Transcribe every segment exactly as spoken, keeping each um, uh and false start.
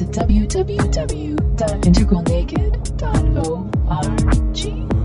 to w w w dot integral naked dot org.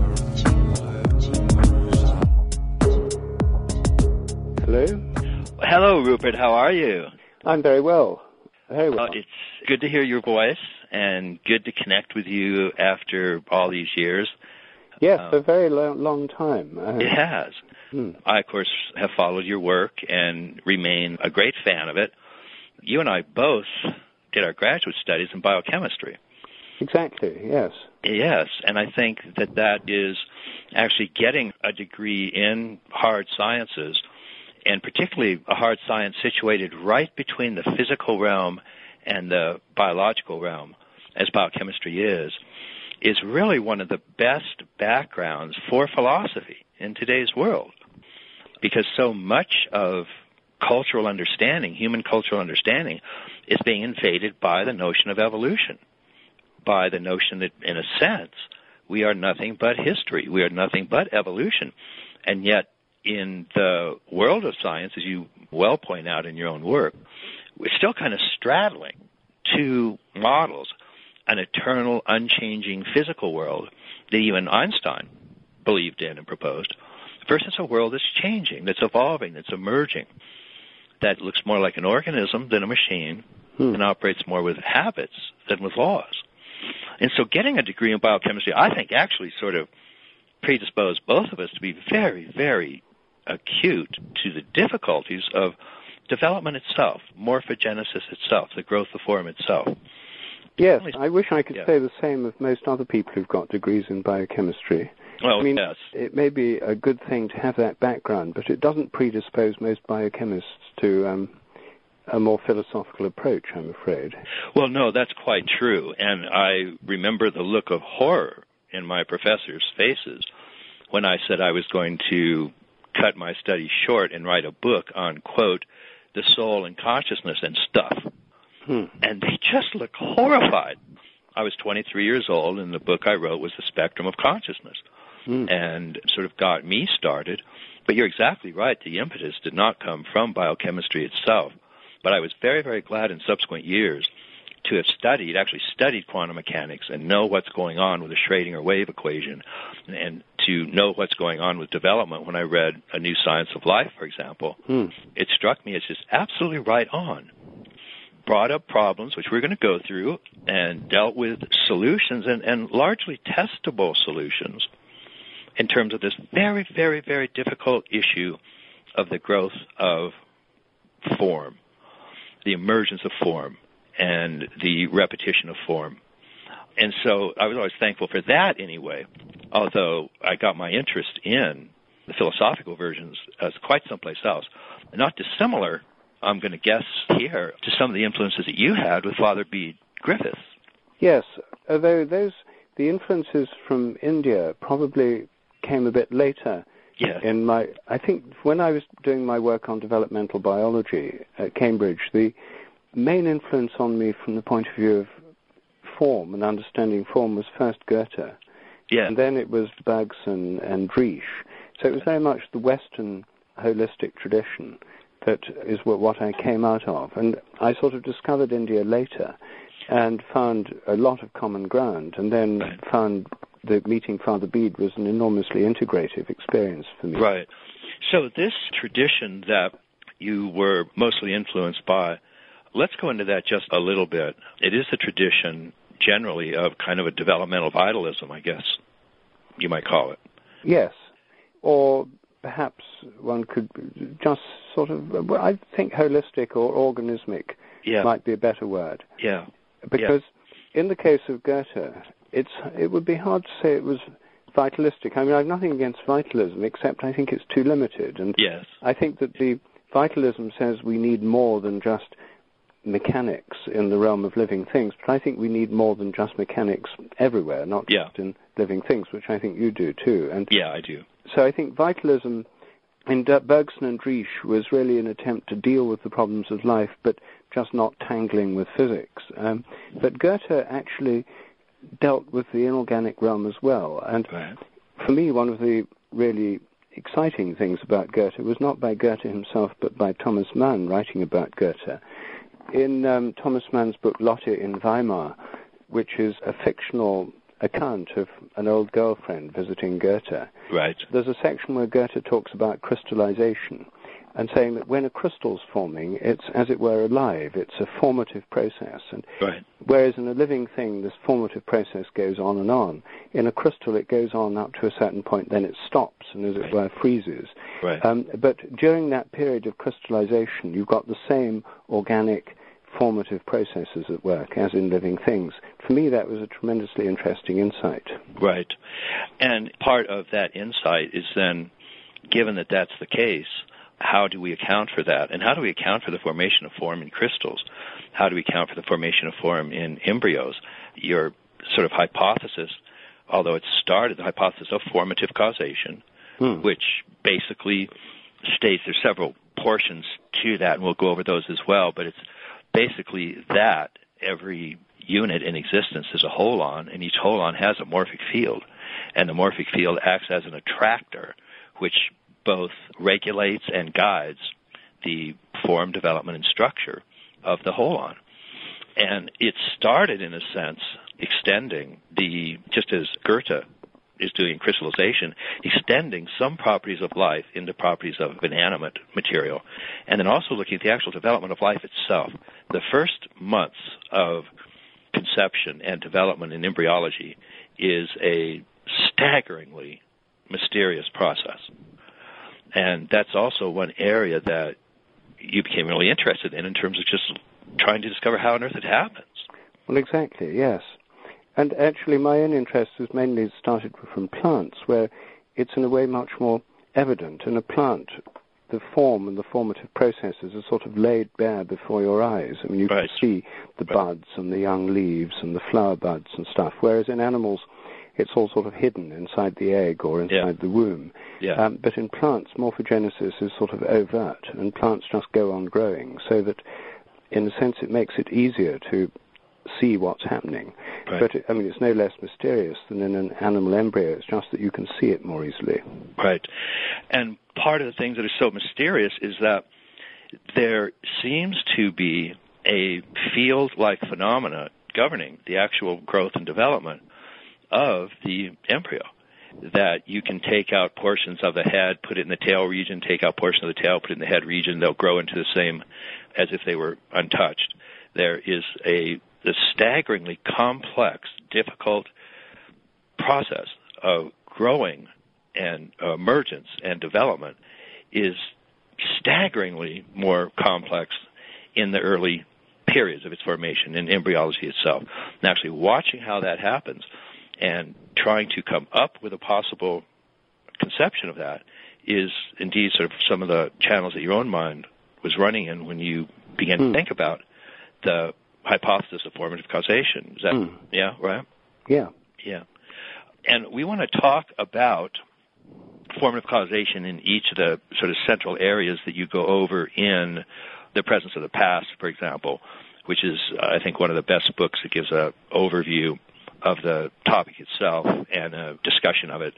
Hello? Hello, Rupert. How are you? I'm very well. Very well. Uh, it's good to hear your voice and good to connect with you after all these years. Yes, um, a very lo- long time. Uh, It has. hmm. I, of course, have followed your work and remain a great fan of it. You and I both did our graduate studies in biochemistry. Exactly, yes. Yes, and I think that that is actually getting a degree in hard sciences, and particularly a hard science situated right between the physical realm and the biological realm, as biochemistry is, is really one of the best backgrounds for philosophy in today's world. Because so much of cultural understanding, human cultural understanding, is being invaded by the notion of evolution, by the notion that, in a sense, we are nothing but history. We are nothing but evolution. And yet, in the world of science, as you well point out in your own work, we're still kind of straddling two models, an eternal, unchanging physical world that even Einstein believed in and proposed, versus a world that's changing, that's evolving, that's emerging, that looks more like an organism than a machine, hmm. and operates more with habits than with laws. And so getting a degree in biochemistry, I think, actually sort of predisposed both of us to be very, very acute to the difficulties of development itself, morphogenesis itself, the growth of form itself. Yes, I wish I could yeah. say the same of most other people who've got degrees in biochemistry. Well, I mean, yes. It may be a good thing to have that background, but it doesn't predispose most biochemists to um, a more philosophical approach, I'm afraid. Well, no, that's quite true. And I remember the look of horror in my professors' faces when I said I was going to cut my studies short and write a book on, quote, the soul and consciousness and stuff. Hmm. And they just looked horrified. I was twenty-three years old, and the book I wrote was The Spectrum of Consciousness, hmm. and sort of got me started. But you're exactly right. The impetus did not come from biochemistry itself. But I was very, very glad in subsequent years to have studied, actually studied quantum mechanics and know what's going on with the Schrödinger wave equation, and to know what's going on with development. When I read A New Science of Life, for example, hmm. it struck me as just absolutely right on. Brought up problems, which we're going to go through, and dealt with solutions, and, and largely testable solutions, in terms of this very, very, very difficult issue of the growth of form, the emergence of form, and the repetition of form. And so I was always thankful for that anyway, although I got my interest in the philosophical versions as quite someplace else. Not dissimilar, I'm going to guess here, to some of the influences that you had with Father Bede Griffiths. Yes, although those the influences from India probably came a bit later. Yeah. In my, I think when I was doing my work on developmental biology at Cambridge, the main influence on me from the point of view of form and understanding form was first Goethe. Yeah. And then it was Bergson and Driesch. So it was very much the Western holistic tradition that is what, what I came out of. And I sort of discovered India later and found a lot of common ground, and then right. found that meeting Father Bede was an enormously integrative experience for me. Right. So this tradition that you were mostly influenced by, let's go into that just a little bit. It is a tradition generally of kind of a developmental vitalism, I guess you might call it. Yes. Or perhaps one could just sort of, well, I think holistic or organismic yeah. might be a better word. Yeah. Because yeah. in the case of Goethe, it's it would be hard to say it was vitalistic. I mean, I have nothing against vitalism, except I think it's too limited. And yes. I think that the vitalism says we need more than just mechanics in the realm of living things, but I think we need more than just mechanics everywhere, not yeah. just in living things, which I think you do too. And yeah, I do. So I think vitalism in Bergson and Driesch was really an attempt to deal with the problems of life, but just not tangling with physics. Um, but Goethe actually dealt with the inorganic realm as well. And right. for me, one of the really exciting things about Goethe was not by Goethe himself, but by Thomas Mann writing about Goethe. in um, Thomas Mann's book Lotte in Weimar, which is a fictional account of an old girlfriend visiting Goethe, right. there's a section where Goethe talks about crystallization and saying that when a crystal's forming, it's, as it were, alive. It's a formative process. And right. whereas in a living thing, this formative process goes on and on. In a crystal, it goes on up to a certain point, then it stops and, as it were, freezes. Right. Um, but during that period of crystallization, you've got the same organic formative processes at work as in living things. For me, that was a tremendously interesting insight. Right. And part of that insight is then, given that that's the case, how do we account for that? And how do we account for the formation of form in crystals? How do we account for the formation of form in embryos? Your sort of hypothesis, although it started the hypothesis of formative causation, hmm. which basically states there's several portions to that, and we'll go over those as well, but it's basically that every unit in existence is a holon, and each holon has a morphic field, and the morphic field acts as an attractor, which both regulates and guides the form, development, and structure of the holon. And it started, in a sense, extending the, just as Goethe is doing crystallization, extending some properties of life into properties of inanimate material, and then also looking at the actual development of life itself. The first months of conception and development in embryology is a staggeringly mysterious process. And that's also one area that you became really interested in in terms of just trying to discover how on earth it happens. Well, exactly, yes. And actually my own interest was mainly started from plants, where it's in a way much more evident. In a plant, the form and the formative processes are sort of laid bare before your eyes. I mean, you right. can see the right. buds and the young leaves and the flower buds and stuff, whereas in animals, it's all sort of hidden inside the egg or inside yeah. the womb. Yeah. Um, but in plants, morphogenesis is sort of overt, and plants just go on growing, so that, in a sense, it makes it easier to see what's happening. Right. But, I mean, it's no less mysterious than in an animal embryo. It's just that you can see it more easily. Right. And part of the things that are so mysterious is that there seems to be a field-like phenomena governing the actual growth and development of the embryo, that you can take out portions of the head, put it in the tail region, take out portions of the tail, put it in the head region, they'll grow into the same as if they were untouched. There is a, a staggeringly complex, difficult process of growing and uh, emergence and development is staggeringly more complex in the early periods of its formation, in embryology itself. And actually watching how that happens and trying to come up with a possible conception of that is indeed sort of some of the channels that your own mind was running in when you began mm. to think about the hypothesis of formative causation. Is that, mm. yeah, right? Yeah. Yeah. And we want to talk about formative causation in each of the sort of central areas that you go over in The Presence of the Past, for example, which is, I think, one of the best books that gives an overview of the topic itself and a discussion of it.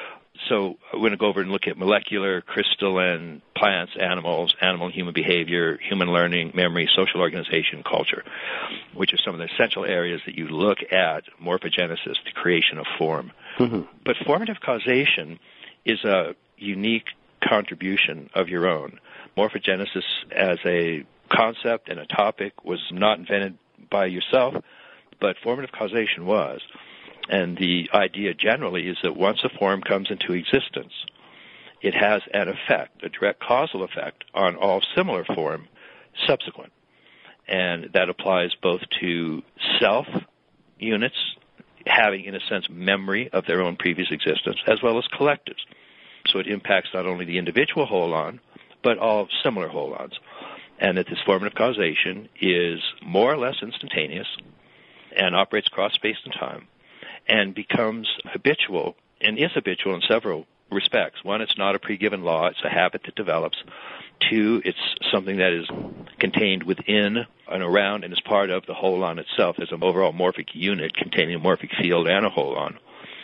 So we're going to go over and look at molecular, crystalline, plants, animals, animal and human behavior, human learning, memory, social organization, culture, which are some of the essential areas that you look at morphogenesis, the creation of form. Mm-hmm. But formative causation is a unique contribution of your own. Morphogenesis as a concept and a topic was not invented by yourself, but formative causation was. And the idea generally is that once a form comes into existence, it has an effect, a direct causal effect, on all similar form subsequent. And that applies both to self units having, in a sense, memory of their own previous existence, as well as collectives. So it impacts not only the individual holon, but all similar holons. And that this formative causation is more or less instantaneous and operates across space and time, and becomes habitual, and is habitual in several respects. One, it's not a pre-given law, it's a habit that develops. Two, it's something that is contained within and around and is part of the holon itself as an overall morphic unit containing a morphic field and a holon.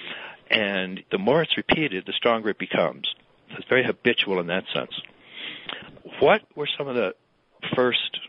And the more it's repeated, the stronger it becomes. So it's very habitual in that sense. What were some of the first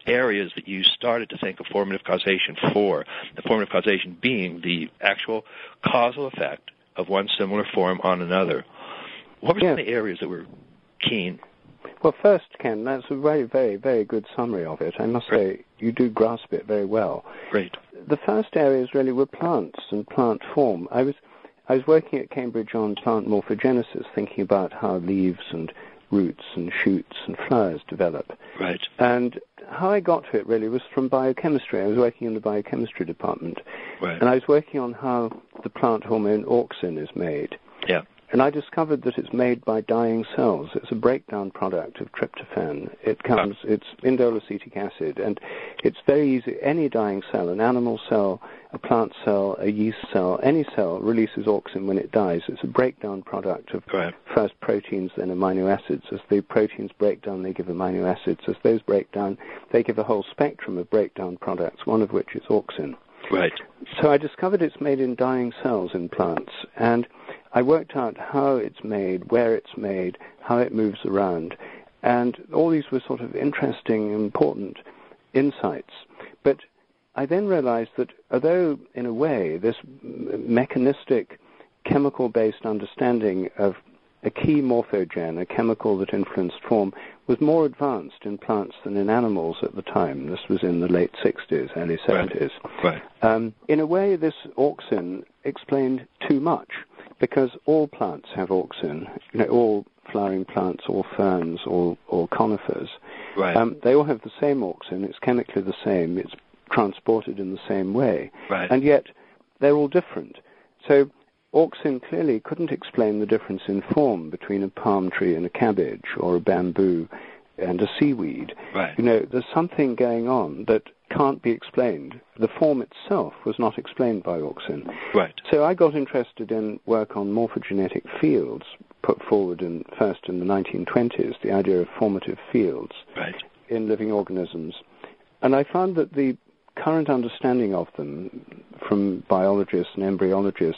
areas that you started to think of formative causation for, the formative causation being the actual causal effect of one similar form on another. What were yeah. some of the areas that were keen? Well, first, Ken, that's a very, very, very good summary of it. I must Great. say, you do grasp it very well. Great. The first areas really were plants and plant form. I was I was working at Cambridge on plant morphogenesis, thinking about how leaves and roots and shoots and flowers develop. Right. And how I got to it really was from biochemistry. I was working in the biochemistry department. Right. And I was working on how the plant hormone auxin is made. Yeah. And I discovered that it's made by dying cells. It's a breakdown product of tryptophan. It comes, oh. it's indole acetic acid, and it's very easy. Any dying cell, an animal cell, a plant cell, a yeast cell, any cell releases auxin when it dies. It's a breakdown product of right. first proteins, then amino acids. As the proteins break down, they give amino acids. As those break down, they give a whole spectrum of breakdown products, one of which is auxin. Right. So I discovered it's made in dying cells in plants, and I worked out how it's made, where it's made, how it moves around, and all these were sort of interesting, important insights. But I then realized that although, in a way, this mechanistic, chemical-based understanding of a key morphogen, a chemical that influenced form, was more advanced in plants than in animals at the time. This was in the late sixties, early seventies. Right. Um, in a way, this auxin explained too much, because all plants have auxin, you know, all flowering plants, all ferns, all, all conifers. Right. Um, they all have the same auxin. It's chemically the same. It's transported in the same way. Right. And yet, they're all different. So auxin clearly couldn't explain the difference in form between a palm tree and a cabbage, or a bamboo and a seaweed. Right. You know, there's something going on that can't be explained. The form itself was not explained by auxin. Right. So I got interested in work on morphogenetic fields, put forward in, first in the nineteen twenties, the idea of formative fields right. in living organisms. And I found that the current understanding of them from biologists and embryologists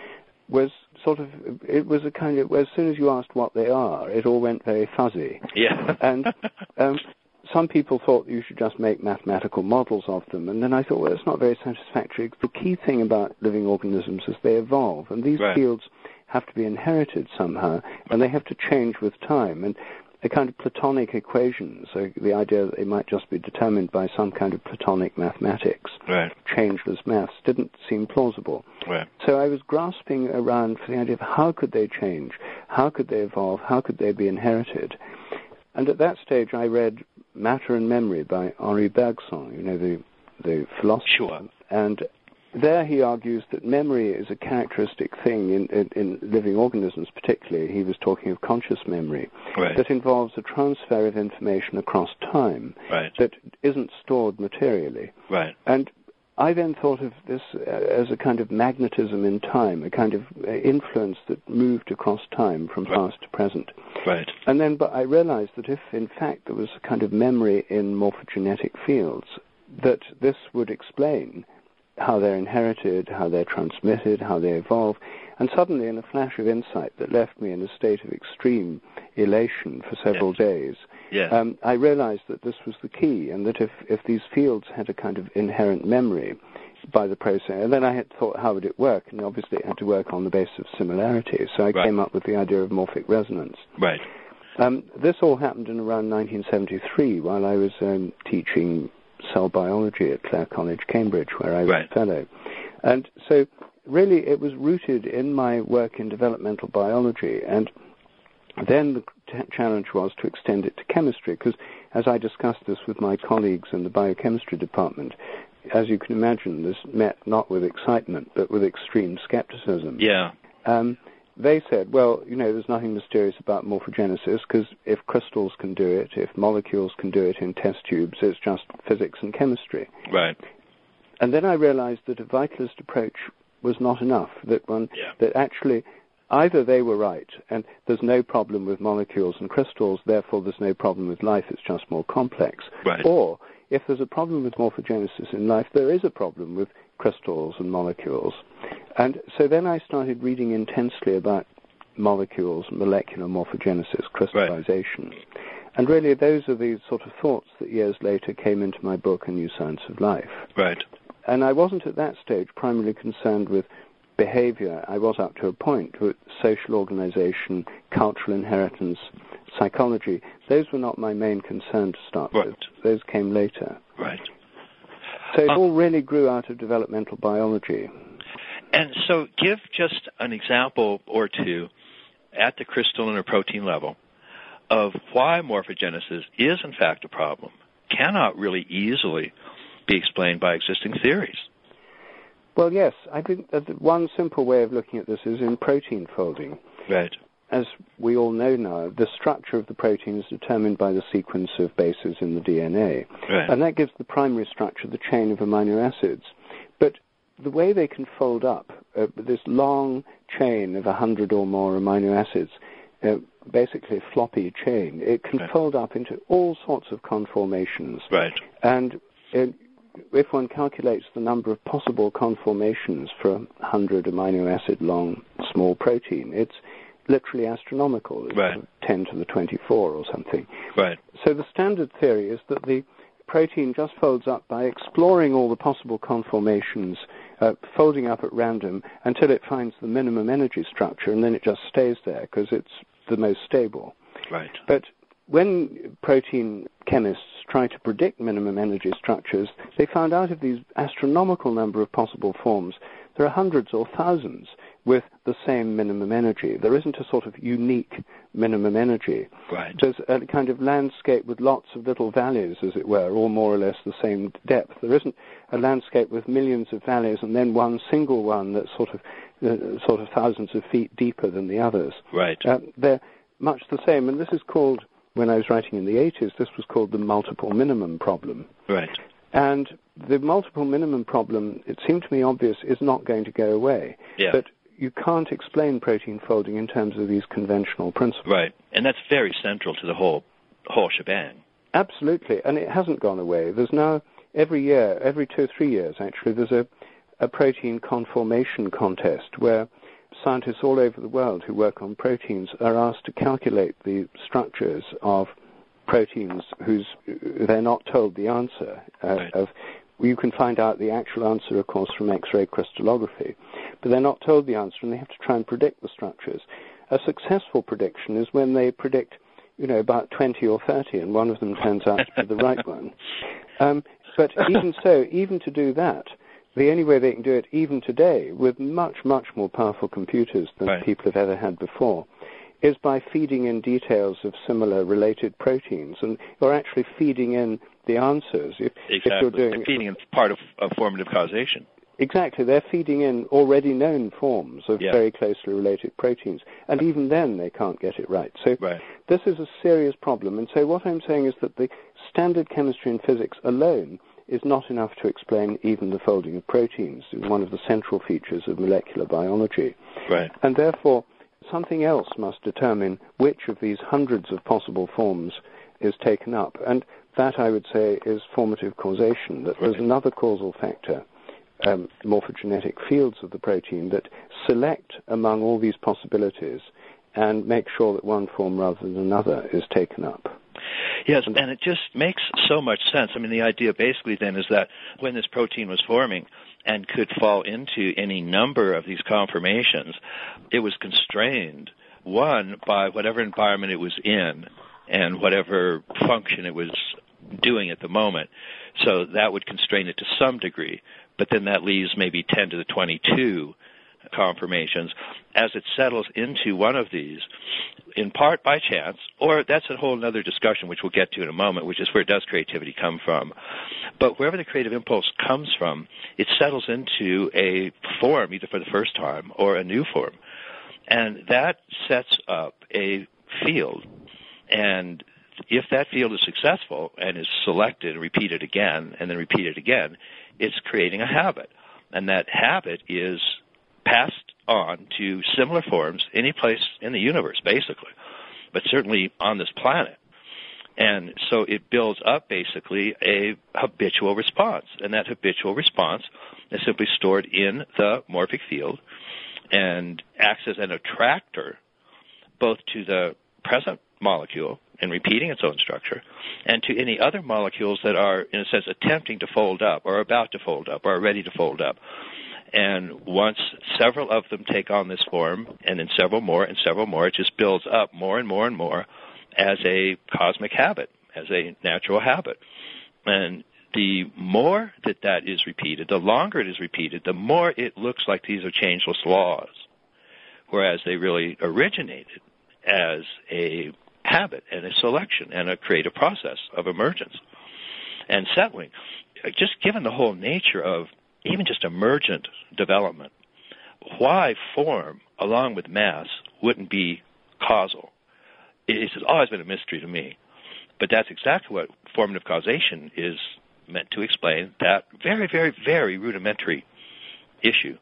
was sort of, it was a kind of, as soon as you asked what they are, it all went very fuzzy. Yeah. And um, some people thought you should just make mathematical models of them, and then I thought, well, it's not very satisfactory. The key thing about living organisms is they evolve, and these right. fields have to be inherited somehow, and they have to change with time. And a kind of Platonic equations, so the idea that they might just be determined by some kind of Platonic mathematics, right. changeless maths, didn't seem plausible. Right. So I was grasping around for the idea of how could they change, how could they evolve, how could they be inherited. And at that stage I read Matter and Memory by Henri Bergson, you know, the, the philosopher. Sure. And there he argues that memory is a characteristic thing in, in, in living organisms particularly. He was talking of conscious memory, right. that involves a transfer of information across time right. that isn't stored materially. Right. And I then thought of this as a kind of magnetism in time, a kind of influence that moved across time from right. past to present. Right. And then but I realized that if, in fact, there was a kind of memory in morphogenetic fields, that this would explain how they're inherited, how they're transmitted, how they evolve. And suddenly, in a flash of insight that left me in a state of extreme elation for several yes. days, yes. um, I realized that this was the key, and that if, if these fields had a kind of inherent memory by the process, and then I had thought, how would it work? And obviously it had to work on the basis of similarity, so I right. came up with the idea of morphic resonance. Right. Um, this all happened in around nineteen seventy-three, while I was um, teaching cell biology at Clare College, Cambridge, where I was right. a fellow. And so really it was rooted in my work in developmental biology, and then the t- challenge was to extend it to chemistry, because as I discussed this with my colleagues in the biochemistry department, as you can imagine, this met not with excitement, but with extreme skepticism. Yeah. Um, they said, well, you know, there's nothing mysterious about morphogenesis, because if crystals can do it, if molecules can do it in test tubes, it's just physics and chemistry. Right. And then I realized that a vitalist approach was not enough, that one, yeah. that actually either they were right, and there's no problem with molecules and crystals, therefore there's no problem with life, it's just more complex. Right. Or if there's a problem with morphogenesis in life, there is a problem with crystals and molecules. And so then I started reading intensely about molecules, molecular morphogenesis, crystallization. Right. And really, those are the sort of thoughts that years later came into my book, A New Science of Life. Right. And I wasn't at that stage primarily concerned with behavior. I was up to a point with social organization, cultural inheritance, psychology. Those were not my main concern to start right. with. Those came later. Right. So it uh, all really grew out of developmental biology. And so give just an example or two at the crystalline or protein level of why morphogenesis is in fact a problem, cannot really easily be explained by existing theories. Well, yes. I think that one simple way of looking at this is in protein folding. Right. As we all know now, the structure of the protein is determined by the sequence of bases in the D N A. Right. And that gives the primary structure, the chain of amino acids. But the way they can fold up, uh, this long chain of a hundred or more amino acids, uh, basically a floppy chain, it can right. fold up into all sorts of conformations. Right. And uh, if one calculates the number of possible conformations for a hundred amino acid long small protein, it's literally astronomical. It's right. ten to the twenty-four or something. Right. So the standard theory is that the protein just folds up by exploring all the possible conformations, uh, folding up at random until it finds the minimum energy structure, and then it just stays there because it's the most stable. Right. But when protein chemists try to predict minimum energy structures, they found out of these astronomical number of possible forms, there are hundreds or thousands with the same minimum energy. There isn't a sort of unique minimum energy. Right. There's a kind of landscape with lots of little valleys, as it were, all more or less the same depth. There isn't a landscape with millions of valleys and then one single one that's sort of uh, sort of thousands of feet deeper than the others. Right. Uh, they're much the same, and this is called, when I was writing in the eighties, this was called the multiple minimum problem. Right. And the multiple minimum problem, it seemed to me obvious, is not going to go away. Yeah. But you can't explain protein folding in terms of these conventional principles. Right. And that's very central to the whole whole shebang. Absolutely. And it hasn't gone away. There's now, every year, every two or three years actually, there's a, a protein conformation contest where scientists all over the world who work on proteins are asked to calculate the structures of proteins whose they're not told the answer uh, right. of. You can find out the actual answer, of course, from X-ray crystallography, but they're not told the answer, and they have to try and predict the structures. A successful prediction is when they predict, you know, about twenty or thirty, and one of them turns out to be the right one. Um, but even so, even to do that, the only way they can do it, even today, with much, much more powerful computers than right. people have ever had before, is by feeding in details of similar related proteins, and you're actually feeding in the answers. If, exactly. if you're doing they're feeding in part of, of formative causation. Exactly. They're feeding in already known forms of yeah. very closely related proteins, and even then they can't get it right. So right. this is a serious problem, and so what I'm saying is that the standard chemistry and physics alone is not enough to explain even the folding of proteins, one of the central features of molecular biology. Right. And therefore, something else must determine which of these hundreds of possible forms is taken up. And that, I would say, is formative causation, that there's another causal factor, um, morphogenetic fields of the protein, that select among all these possibilities and make sure that one form rather than another is taken up. Yes, and it just makes so much sense. I mean, the idea basically then is that when this protein was forming and could fall into any number of these conformations, it was constrained, one, by whatever environment it was in and whatever function it was doing at the moment. So that would constrain it to some degree, but then that leaves maybe ten to the twenty-two conformations. As it settles into one of these, in part by chance, or that's a whole other discussion which we'll get to in a moment, which is where does creativity come from. But wherever the creative impulse comes from, it settles into a form, either for the first time or a new form. And that sets up a field. And if that field is successful and is selected and repeated again and then repeated again, it's creating a habit. And that habit is passed on to similar forms any place in the universe, basically, but certainly on this planet. And so it builds up, basically, a habitual response. And that habitual response is simply stored in the morphic field and acts as an attractor both to the present molecule, and repeating its own structure, and to any other molecules that are, in a sense, attempting to fold up or about to fold up or are ready to fold up. And once several of them take on this form, and then several more and several more, it just builds up more and more and more as a cosmic habit, as a natural habit. And the more that that is repeated, the longer it is repeated, the more it looks like these are changeless laws, whereas they really originated as a habit and a selection and a creative process of emergence and settling. Just given the whole nature of even just emergent development, why form along with mass wouldn't be causal? It's always been a mystery to me. But that's exactly what formative causation is meant to explain, that very, very, very rudimentary issue.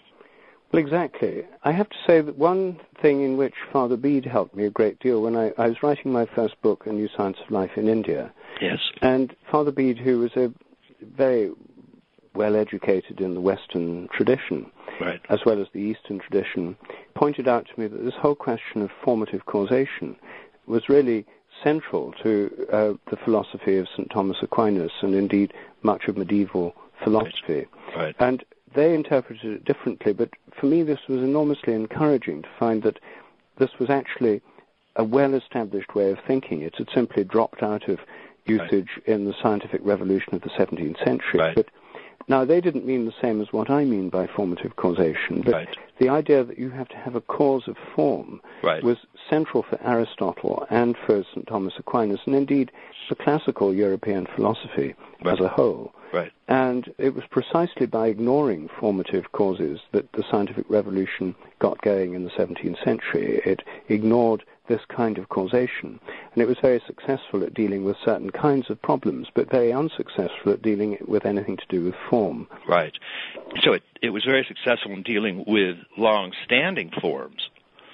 Well, exactly. I have to say that one thing in which Father Bede helped me a great deal when I, I was writing my first book, A New Science of Life in India. Yes. And Father Bede, who was a very well educated in the Western tradition, right, as well as the Eastern tradition, pointed out to me that this whole question of formative causation was really central to uh, the philosophy of Saint Thomas Aquinas and indeed much of medieval philosophy. Right. Right. And they interpreted it differently, but for me this was enormously encouraging to find that this was actually a well-established way of thinking. It had simply dropped out of usage right. in the scientific revolution of the seventeenth century. Right. But now, they didn't mean the same as what I mean by formative causation, but right. the idea that you have to have a cause of form right. was central for Aristotle and for Saint Thomas Aquinas, and indeed for classical European philosophy right. as a whole. Right. And it was precisely by ignoring formative causes that the scientific revolution got going in the seventeenth century. It ignored this kind of causation, and it was very successful at dealing with certain kinds of problems, but very unsuccessful at dealing with anything to do with form. Right. So it, it was very successful in dealing with long-standing forms,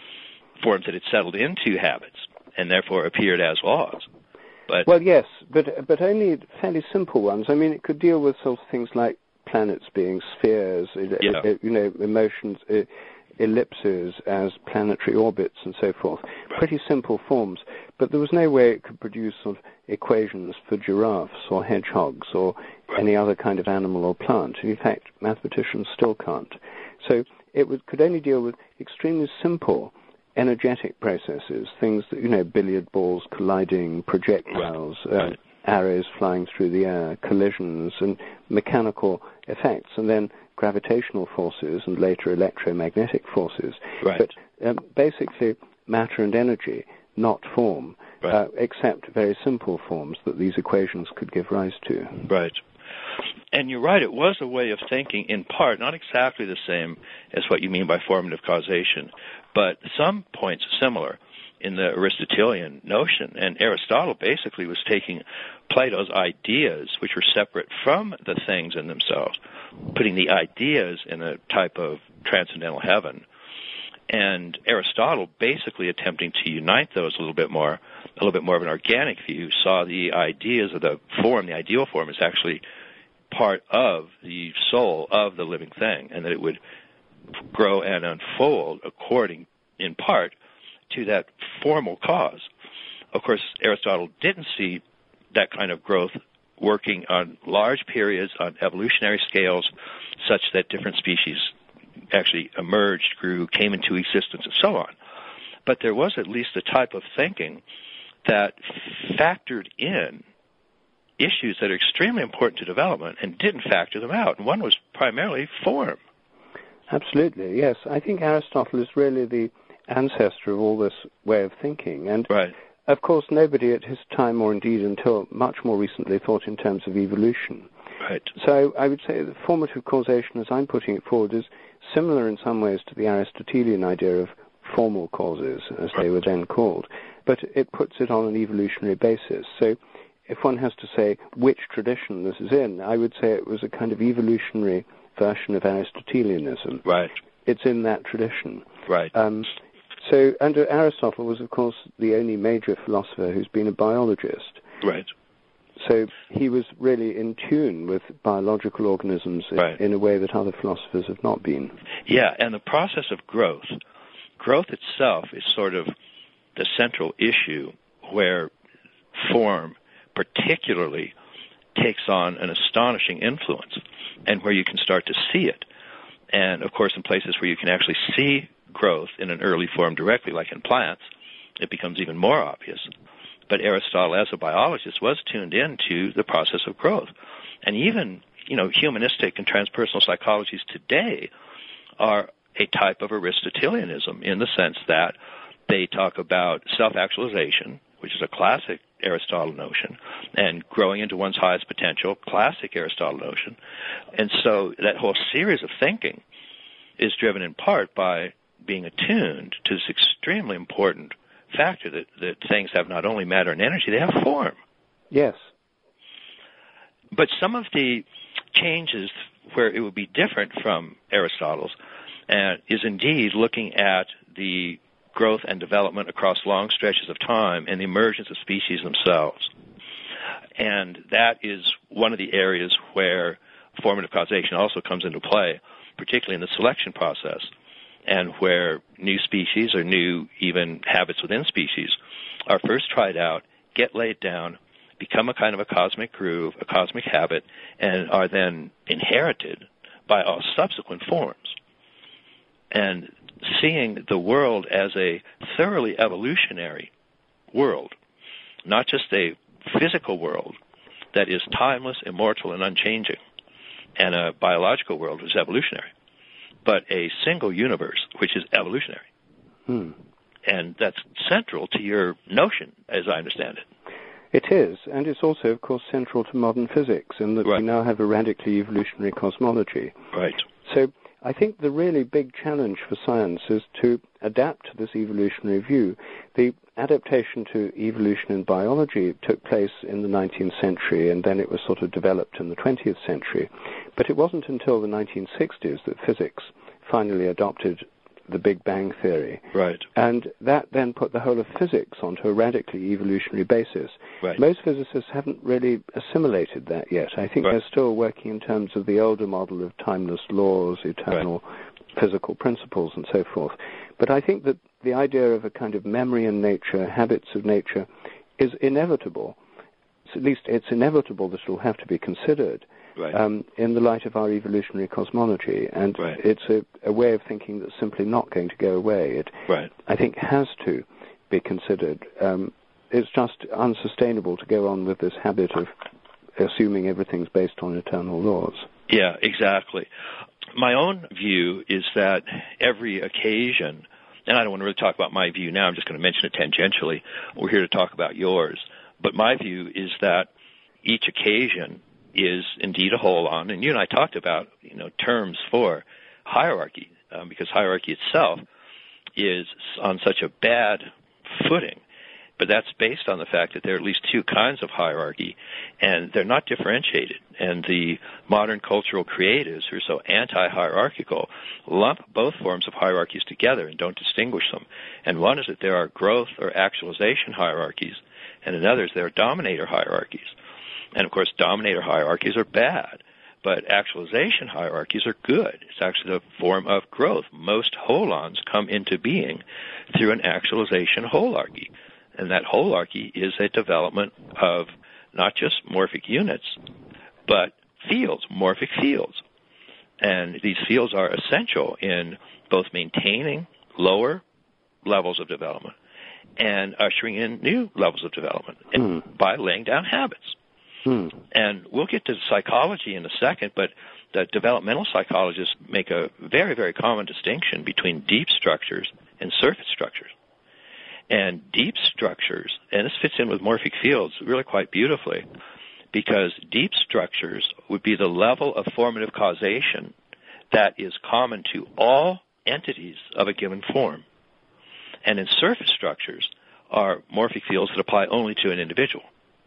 forms that had settled into habits and therefore appeared as laws. But well, yes, but but only fairly simple ones. I mean, it could deal with sort of things like planets being spheres, yeah. you know, emotions, ellipses as planetary orbits and so forth. Right. Pretty simple forms, but there was no way it could produce sort of equations for giraffes or hedgehogs or right. any other kind of animal or plant. In fact, mathematicians still can't. So it would, could only deal with extremely simple energetic processes, things that, you know, billiard balls colliding, projectiles, right. uh, Right. arrows flying through the air, collisions, and mechanical effects, and then gravitational forces and later electromagnetic forces. Right. But um, basically matter and energy, not form, right. uh, except very simple forms that these equations could give rise to. Right. And you're right, it was a way of thinking, in part, not exactly the same as what you mean by formative causation, but some points similar in the Aristotelian notion. And Aristotle basically was taking Plato's ideas, which were separate from the things in themselves, putting the ideas in a type of transcendental heaven, and Aristotle basically attempting to unite those a little bit more, a little bit more of an organic view, saw the ideas of the form, the ideal form, as actually part of the soul of the living thing, and that it would grow and unfold according, in part, to that formal cause. Of course, Aristotle didn't see that kind of growth working on large periods, on evolutionary scales, such that different species actually emerged, grew, came into existence, and so on. But there was at least a type of thinking that factored in issues that are extremely important to development and didn't factor them out. And one was primarily form. Absolutely, yes. I think Aristotle is really the ancestor of all this way of thinking. And right. of course, nobody at his time, or indeed until much more recently, thought in terms of evolution. Right. So I would say that formative causation, as I'm putting it forward, is similar in some ways to the Aristotelian idea of formal causes, as right. they were then called, but it puts it on an evolutionary basis. So if one has to say which tradition this is in, I would say it was a kind of evolutionary version of Aristotelianism. Right. It's in that tradition. Right. Um, so, and Aristotle was, of course, the only major philosopher who's been a biologist. Right. So he was really in tune with biological organisms right. in, in a way that other philosophers have not been. Yeah, and the process of growth, growth itself is sort of the central issue where form particularly takes on an astonishing influence and where you can start to see it. And, of course, in places where you can actually see growth in an early form directly, like in plants, it becomes even more obvious. But Aristotle, as a biologist, was tuned into the process of growth. And even, you know, humanistic and transpersonal psychologies today are a type of Aristotelianism in the sense that they talk about self-actualization, which is a classic Aristotle notion, and growing into one's highest potential, classic Aristotle notion. And so that whole series of thinking is driven in part by being attuned to this extremely important factor that, that things have not only matter and energy, they have form. Yes. But some of the changes where it would be different from Aristotle's uh, is indeed looking at the growth and development across long stretches of time and the emergence of species themselves. And that is one of the areas where formative causation also comes into play, particularly in the selection process, and where new species or new even habits within species are first tried out, get laid down, become a kind of a cosmic groove, a cosmic habit, and are then inherited by all subsequent forms. And seeing the world as a thoroughly evolutionary world, not just a physical world that is timeless, immortal, and unchanging, and a biological world which is evolutionary, but a single universe which is evolutionary. Hmm. And that's central to your notion, as I understand it. It is, and it's also, of course, central to modern physics in that Right. we now have a radically evolutionary cosmology. Right. So I think the really big challenge for science is to adapt to this evolutionary view. The adaptation to evolution in biology took place in the nineteenth century, and then it was sort of developed in the twentieth century. But it wasn't until the nineteen sixties that physics finally adopted the Big Bang theory. Right. And that then put the whole of physics onto a radically evolutionary basis. Right. Most physicists haven't really assimilated that yet. I think Right. they're still working in terms of the older model of timeless laws, eternal right. physical principles, and so forth. But I think that the idea of a kind of memory in nature, habits of nature, is inevitable. So at least it's inevitable that it will have to be considered. Right. Um, in the light of our evolutionary cosmology. And right. it's a, a way of thinking that's simply not going to go away. It, right. I think, has to be considered. Um, it's just unsustainable to go on with this habit of assuming everything's based on eternal laws. Yeah, exactly. My own view is that every occasion, and I don't want to really talk about my view now, I'm just going to mention it tangentially. We're here to talk about yours. But my view is that each occasion is indeed a hold-on, and you and I talked about, you know, terms for hierarchy, um, because hierarchy itself is on such a bad footing, but that's based on the fact that there are at least two kinds of hierarchy, and they're not differentiated, and the modern cultural creatives who are so anti-hierarchical lump both forms of hierarchies together and don't distinguish them, and one is that there are growth or actualization hierarchies, and in others there are dominator hierarchies. And, of course, dominator hierarchies are bad, but actualization hierarchies are good. It's actually the form of growth. Most holons come into being through an actualization holarchy, and that holarchy is a development of not just morphic units, but fields, morphic fields. And these fields are essential in both maintaining lower levels of development and ushering in new levels of development mm. by laying down habits. Hmm. And we'll get to psychology in a second, but the developmental psychologists make a very, very common distinction between deep structures and surface structures. And deep structures, and this fits in with morphic fields really quite beautifully, because deep structures would be the level of formative causation that is common to all entities of a given form. And in surface structures are morphic fields that apply only to an individual.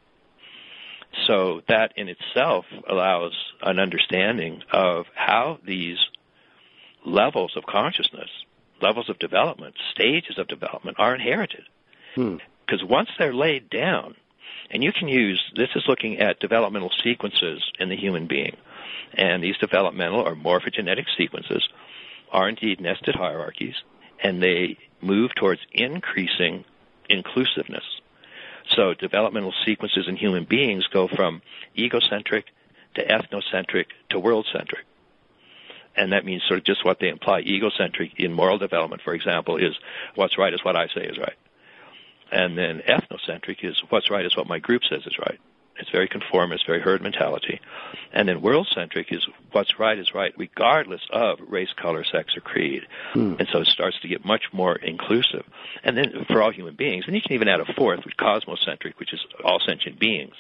So that in itself allows an understanding of how these levels of consciousness, levels of development, stages of development are inherited. Because hmm. once they're laid down, and you can use, this is looking at developmental sequences in the human being, and these developmental or morphogenetic sequences are indeed nested hierarchies, and they move towards increasing inclusiveness. So developmental sequences in human beings go from egocentric to ethnocentric to world-centric. And that means sort of just what they imply. Egocentric in moral development, for example, is what's right is what I say is right. And then ethnocentric is what's right is what my group says is right. It's very conformist, very herd mentality. And then world-centric is what's right is right regardless of race, color, sex, or creed. Hmm. And so it starts to get much more inclusive. And then for all human beings, and you can even add a fourth, which is cosmocentric, which is all sentient beings.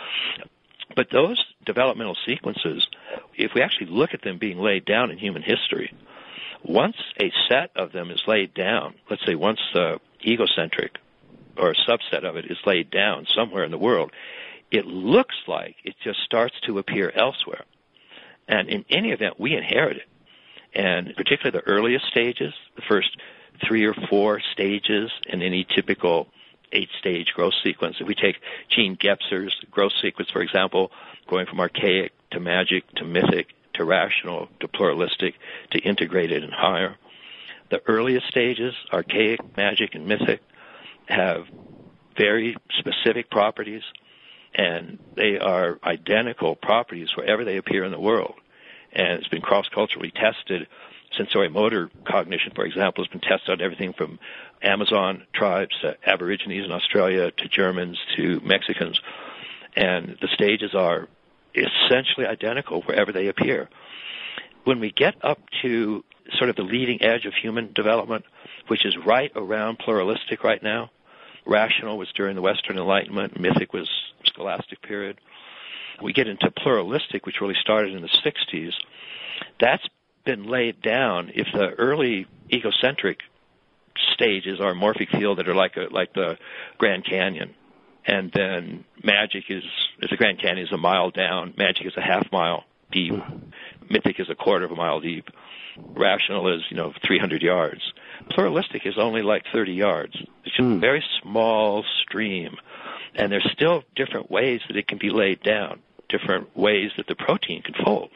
But those developmental sequences, if we actually look at them being laid down in human history, once a set of them is laid down, let's say once the egocentric or a subset of it is laid down somewhere in the world, it looks like it just starts to appear elsewhere. And in any event, we inherit it. And particularly the earliest stages, the first three or four stages in any typical eight-stage growth sequence. If we take Gene Gebser's growth sequence, for example, going from archaic to magic to mythic to rational to pluralistic to integrated and higher, the earliest stages, archaic, magic, and mythic, have very specific properties, and they are identical properties wherever they appear in the world. And it's been cross-culturally tested. Sensory-motor cognition, for example, has been tested on everything from Amazon tribes to Aborigines in Australia to Germans to Mexicans. And the stages are essentially identical wherever they appear. When we get up to sort of the leading edge of human development, which is right around pluralistic right now, rational was during the Western Enlightenment, mythic was scholastic period. We get into pluralistic, which really started in the sixties. That's been laid down. If the early egocentric stages are a morphic field that are like a, like the Grand Canyon, and then magic is, if the Grand Canyon is a mile down, magic is a half mile deep, mythic is a quarter of a mile deep, rational is, you know, three hundred yards. Pluralistic is only like thirty yards. It's just mm. a very small stream, and there's still different ways that it can be laid down, different ways that the protein can fold.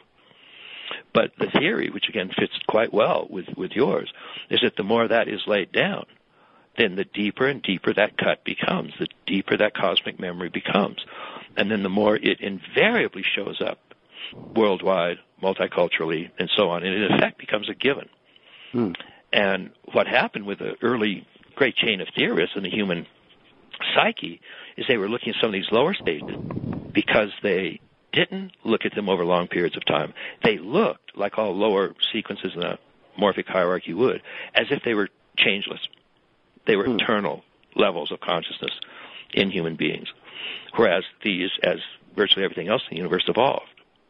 But the theory, which again fits quite well with, with yours, is that the more that is laid down, then the deeper and deeper that cut becomes, the deeper that cosmic memory becomes. And then the more it invariably shows up worldwide, multiculturally, and so on, and it in effect becomes a given. Hmm. And what happened with the early great chain of theorists in the human psyche is they were looking at some of these lower stages because they didn't look at them over long periods of time. They looked, like all lower sequences in a morphic hierarchy would, as if they were changeless. They were hmm. eternal levels of consciousness in human beings, whereas these, as virtually everything else in the universe, evolved.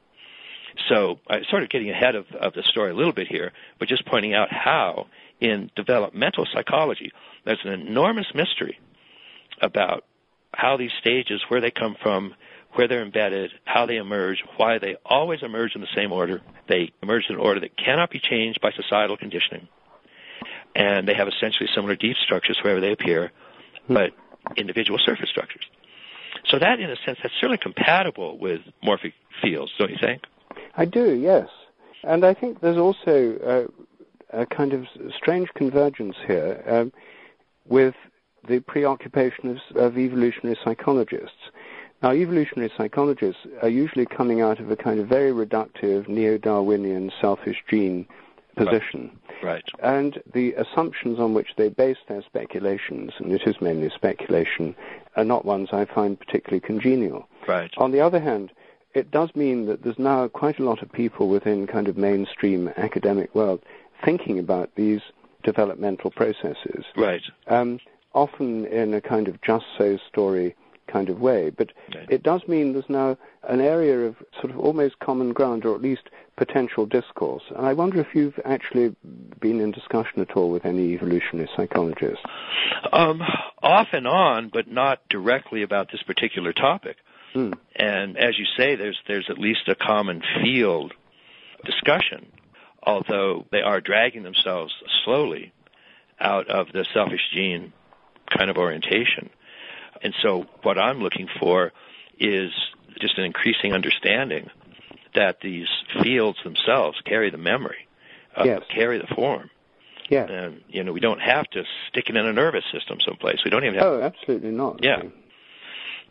So I'm sort of getting ahead of, of the story a little bit here, but just pointing out how in developmental psychology there's an enormous mystery about how these stages, where they come from, where they're embedded, how they emerge, why they always emerge in the same order. They emerge in an order that cannot be changed by societal conditioning. And they have essentially similar deep structures wherever they appear, but individual surface structures. So that, in a sense, that's certainly compatible with morphic fields, don't you think? I do, yes. And I think there's also uh, a kind of strange convergence here um, with the preoccupation of, of evolutionary psychologists. Now, evolutionary psychologists are usually coming out of a kind of very reductive, neo-Darwinian, selfish gene position. Right. right. And the assumptions on which they base their speculations, and it is mainly speculation, are not ones I find particularly congenial. Right. On the other hand, it does mean that there's now quite a lot of people within kind of mainstream academic world thinking about these developmental processes. Right. Um, often in a kind of just so story kind of way. But right. it does mean there's now an area of sort of almost common ground, or at least potential discourse. And I wonder if you've actually been in discussion at all with any evolutionary psychologists. Um, off and on, but not directly about this particular topic. Hmm. And as you say, there's there's at least a common field discussion, although they are dragging themselves slowly out of the selfish gene kind of orientation. And so what I'm looking for is just an increasing understanding that these fields themselves carry the memory, uh, yes. carry the form. Yeah. And, you know, we don't have to stick it in a nervous system someplace. We don't even have Oh, absolutely not. Yeah.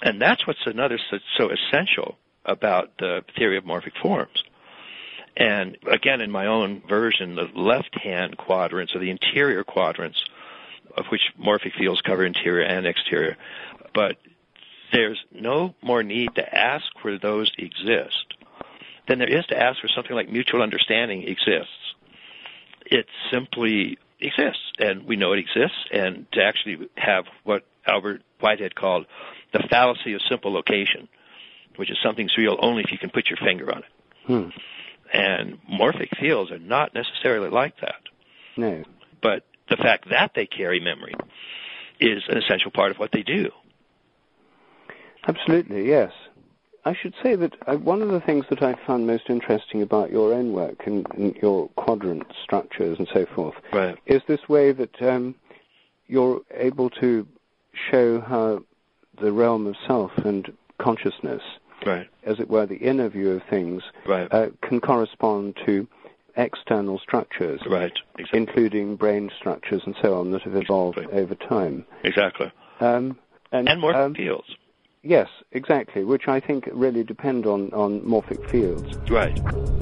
And that's what's another so, so essential about the theory of morphic forms. And again, in my own version, the left-hand quadrants, or the interior quadrants, of which morphic fields cover interior and exterior, but there's no more need to ask where those exist than there is to ask where something like mutual understanding exists. It simply exists, and we know it exists, and to actually have what Albert Whitehead called the fallacy of simple location, which is something's real only if you can put your finger on it. Hmm. And morphic fields are not necessarily like that. No. But the fact that they carry memory is an essential part of what they do. Absolutely, yes. I should say that uh, one of the things that I found most interesting about your own work and, and your quadrant structures and so forth right. is this way that um, you're able to show how the realm of self and consciousness, right. as it were, the inner view of things, right. uh, can correspond to external structures, right. exactly. including brain structures and so on that have evolved exactly. over time. Exactly. Um, and and morphic um, fields. Yes, exactly, which I think really depend on, on morphic fields. Right.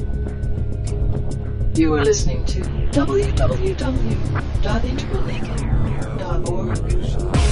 You are listening to w w w dot integral naked dot org.